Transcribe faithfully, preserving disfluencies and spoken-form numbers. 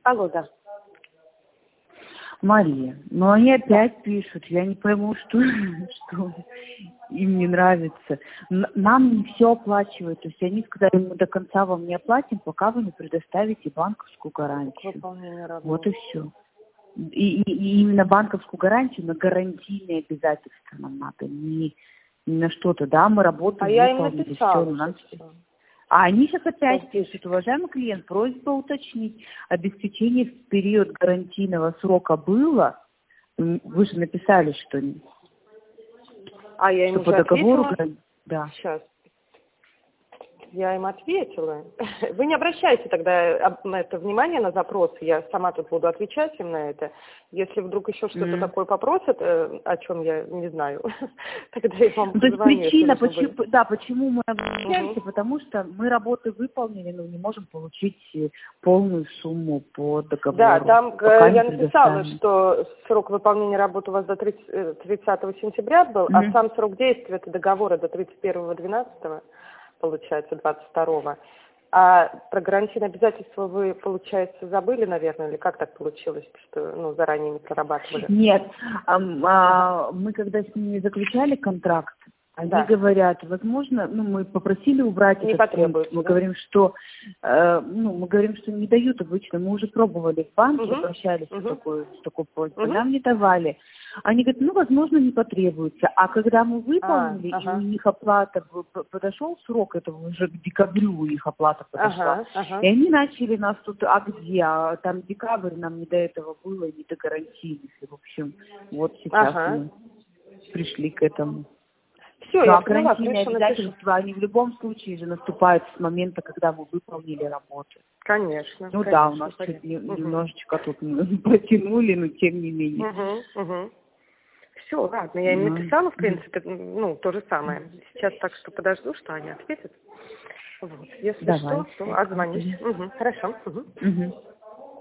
Алло, да. Мария, но они опять пишут, я не пойму, что, что им не нравится. Н- Нам не все оплачивают, то есть они сказали, мы до конца вам не оплатим, пока вы не предоставите банковскую гарантию. Выполнение работы. Вот и все. И, и- и именно банковскую гарантию на гарантийные обязательства нам надо, не, не на что-то, да, мы работу А я им выполнили, написала. все, но нам... Всё. А они сейчас опять Здесь. пишут, уважаемый клиент, просьба уточнить, обеспечение в период гарантийного срока было, М, вы же написали, что, А я им что уже по договору, ответила. гран- да. Сейчас. Я им ответила. Вы не обращайте тогда об- на это внимание, на запросы. Я сама тут буду отвечать им на это. Если вдруг еще что-то М. такое попросят, э, о чем я не знаю, тогда я вам Ну, то есть позвоню, если причина, нужно почему, будет. да, почему мы обращаемся, Мгм. потому что мы работы выполнили, но не можем получить э, полную сумму по Да, договору, там пока э, не я написала, предоставим. что срок выполнения работы у вас до тридцатого сентября был, а Мгм. сам срок действия этого договора до тридцать первого двенадцатого, получается, двадцать второго. А про гарантийные обязательства вы, получается, забыли, наверное, или как так получилось, что ну, заранее не прорабатывали? Нет, ам, Ага. а, мы когда с ними заключали контракт, они Да, говорят, возможно, ну, мы попросили убрать не этот пункт, потребуется, мы да? говорим, что, э, ну, мы говорим, что не дают обычно, мы уже пробовали в банке, Угу, обращались с угу, такой, с такой просьбой, угу. нам не давали. Они говорят, ну, возможно, не потребуется. А когда мы А, выполнили, и у ага, них оплата, б- п- подошел срок, этого уже к декабрю у них оплата подошла, ага, ага. и они начали нас тут, а где, а там декабрь, нам не до этого было, не до гарантийных, и, в общем, вот сейчас Ага. мы пришли к этому. Все, Ну, я а поняла, гарантийные хорошо, напишу. обязательства, они в любом случае же наступают с момента, когда мы выполнили работу. Конечно, Ну да, у конечно, нас чуть понятно. не- Угу. немножечко тут протянули, но тем не менее. Угу, угу. Все, ладно, я им Ну, написала, в принципе, ну, то же самое. Сейчас так что подожду, что они ответят. Вот. Если давай. что, то отзвонюсь. Угу. Хорошо. Угу. Угу.